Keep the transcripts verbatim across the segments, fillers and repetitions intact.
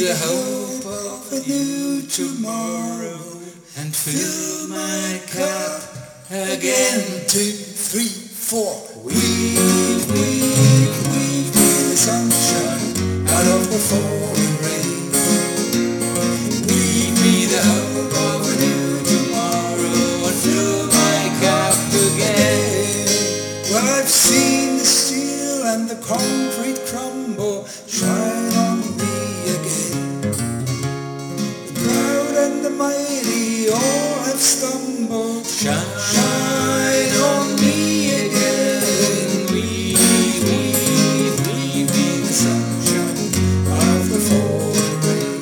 the hope of a new tomorrow and fill my cup again. Two, three, four. Weave, weave, weave me the sunshine out of the falling rain. Weave me the hope of a new tomorrow and fill my cup again. Well, I've seen the steel and the concrete crumble. Shine on me again. The proud and the mighty all have stumbled. Shine, shine on me again. Weave, weave, weave me the sunshine out of the falling rain.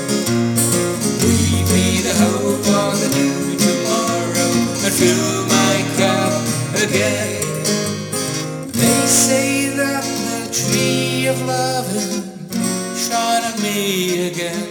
Weave me the hope of a new tomorrow and fill my cup again. They say that the tree of loving, shine on me again,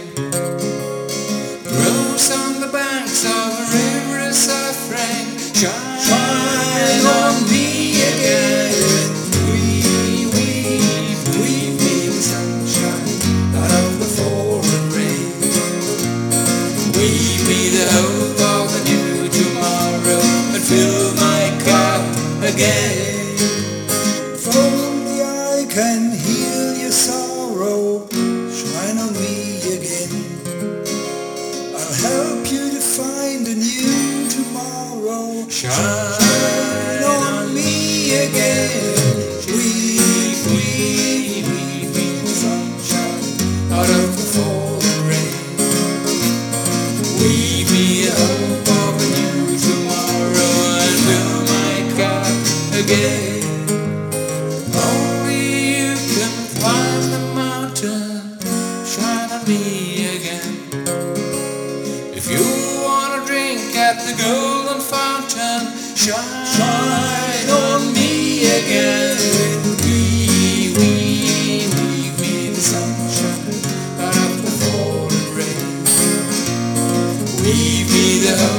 grows on the banks of a river of suffering. Shine, shine on me again. Weave, weave, weave me the sunshine out of the falling rain. Weave me the hope of a new tomorrow and fill my cup again. If only I can heal your sorrow, shine on me again. I'll help you to find a new tomorrow. Shine on me again. Weave, weave, weave me the sunshine Out of the falling rain. Weave me a hope of a new tomorrow and fill my cup again. Only you can climb the mountain, shine on me again. If you wanna drink at the golden fountain, shine, shine on me again. Weave, weave, weave me the sunshine out of the falling rain. Weave me the hope